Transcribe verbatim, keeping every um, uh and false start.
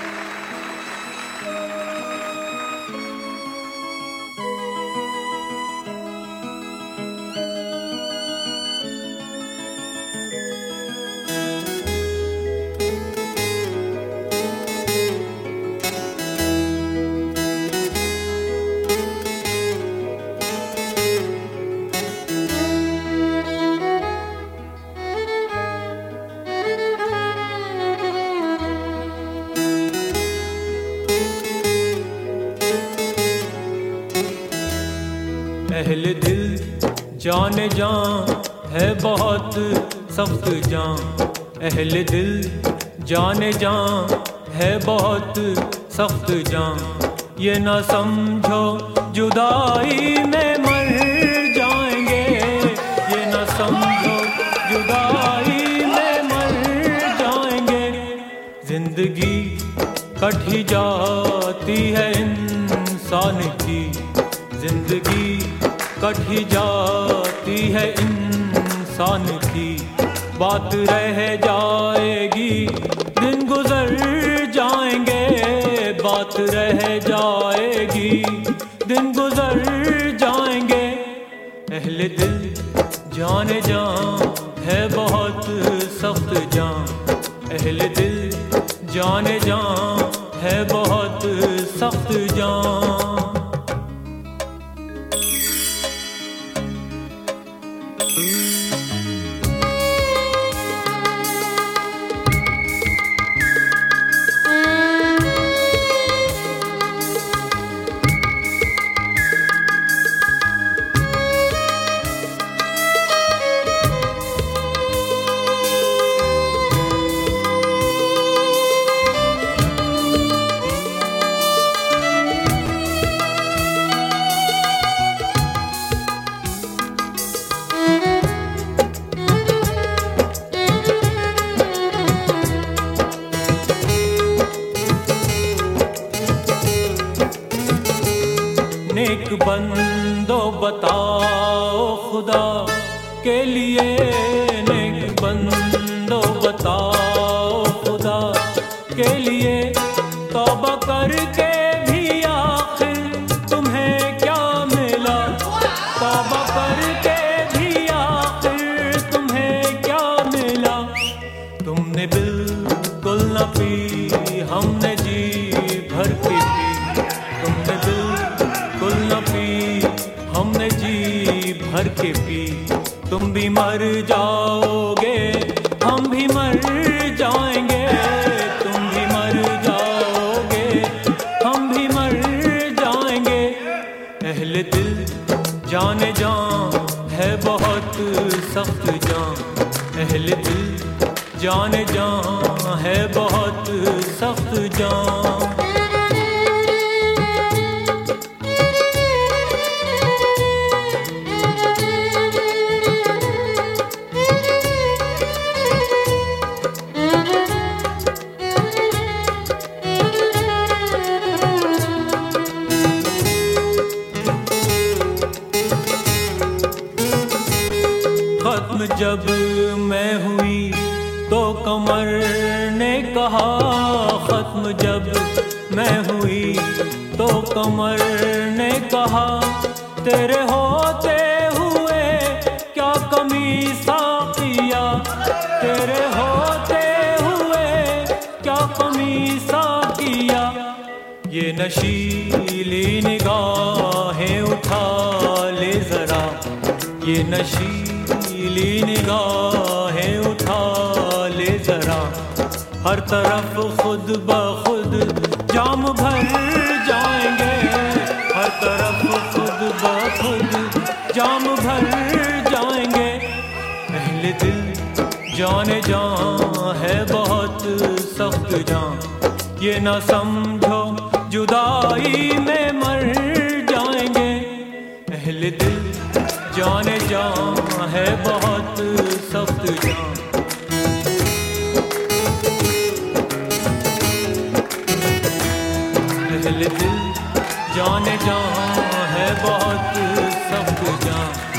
अहले दिल जाने जान है बहुत सख्त जान, अहले दिल जाने जान है बहुत सख्त जान। ये ना समझो जुदाई में मर जाएंगे, ये ना समझो जुदाई में मर जाएंगे। जिंदगी कटी जाती है इंसान की, जिंदगी कटी जाती है इंसान की। बात रह जाएगी दिन गुजर जाएंगे, बात रह जाएगी दिन गुजर जाएंगे। अहले दिल जाने जान है बहुत सख्त जान, अहले दिल जाने जान है बहुत सख्त जान। नेक बंदो बताओ खुदा के लिए, नेक बंदो बताओ खुदा के लिए। तौबा करके भी आखिर तुम्हें क्या मिला, तौबा करके भी आखिर तुम्हें क्या मिला। तुमने बिल्कुल न पी, हमने जी भर के पी। तुमने बिल्कुल न पी, हमने जी भर के पी। तुम भी मर जाओगे, हम भी मर जाएंगे। तुम भी मर जाओगे, हम भी मर जाएंगे। अहले दिल जाने जान है बहुत सख्त जान, अहले दिल जाने जान है बहुत सख्त जान। खत्म जब मैं हुई तो कमर ने कहा, खत्म जब मैं हुई तो कमर ने कहा। तेरे होते हुए क्या कमी साकिया, तेरे होते हुए क्या कमी साकिया। ये नशीली निगाहें उठा ले जरा, ये नशीली निगाहें उठा ले जरा। हर तरफ खुद ब खुद जाम भर जाएंगे, हर तरफ खुद ब खुद जाम भर जाएंगे। अहले दिल जाने जान है बहुत सख्त जान, ये ना समझो जुदाई में मर जाएंगे। अहले दिल जाने जान है बहुत सख्त जान। अहले दिल जाने जान है बहुत सख्त जान।